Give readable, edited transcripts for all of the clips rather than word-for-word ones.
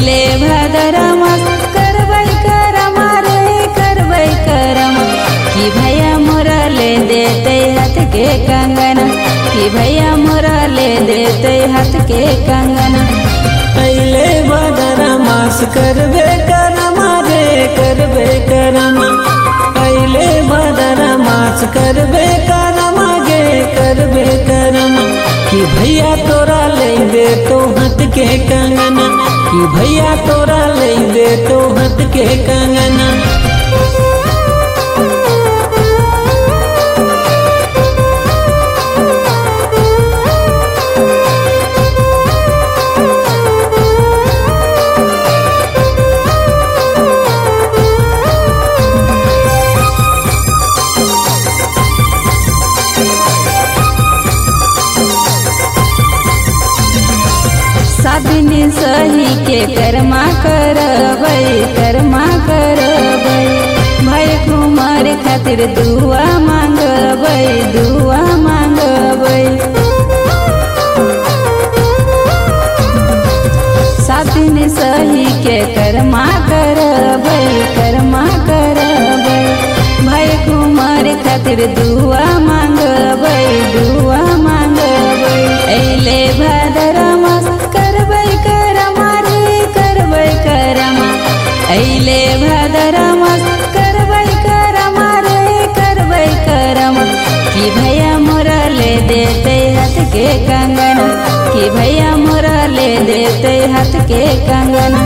अइले भादर मास करबै करमा रे करबै करमा कि भैया मोरा ले देते हाथ के कंगना कि भैया मोरा ले देते हाथ के कंगना। अइले भादर मास करबे करमा रे करबे करमा अइले भादर मास करबे करमा गे करबे करमा कि भैया तोरा ले दे तो हाथ के कंगना कि भैया तोरा ले दे तो हाथ के कंगना। साबिनी सही के करमा करबै करमा करबै भाई कुमार खातिर दुआ मांगबै दुआ मांगबै। साबिनी सही के करमा करबै करमा करबै भाई कुमार खातिर दुआ मांगबै दुआ मांगबै। अइले भादर मास करबै करमा रे करबै करमा अइले भादर मास करबै करमा रे करबै करमा कि भैया मोरा ले देते हाथ के कंगना कि भैया मोरा ले देते हाथ के कंगना।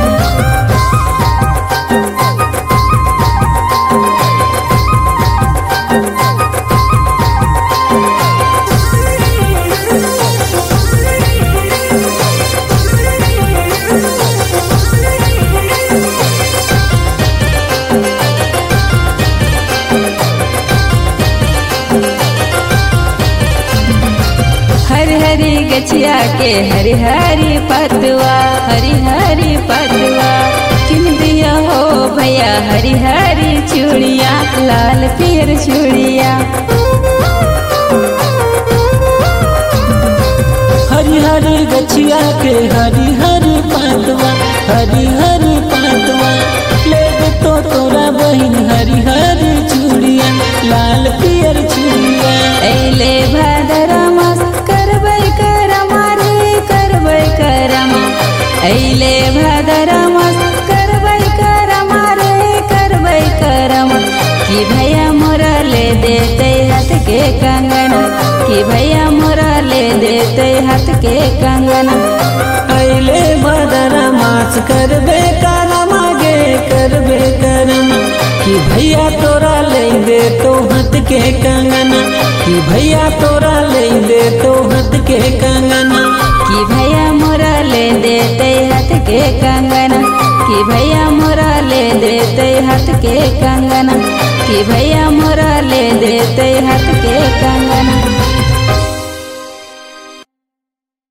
हरी हरी गछिया के हरी हरी पतवा हरी हरी पतवा किन दिया हो भैया हरी हरी चूड़िया लाल पीर चूड़िया। हरी हरी गछिया के हरी हरी पतवा हरी हरी पतवा ले दे तो तोरा बहिन हरी हरी चूड़िया लाल पियर चूड़िया। अइले भादर मास करबै करमा रे करबै करमा अइले भादर मास करबै करमा रे करबै करमा कि भैया मोरा ले देते हाथ के कंगना कि भैया मोरा ले देते हाथ के कंगना। अइले भादर मास करबे करमा गे करबे करमा कि भैया तोरा ले दे तो हाथ के कंगना कि भैया तोरा ले दे तो हाथ के कंगना कि भैया मोरा ले देते हाथ के कंगना कि भैया मोरा ले देते हाथ के कंगना कि भैया मोरा ले देते हाथ के कंगना।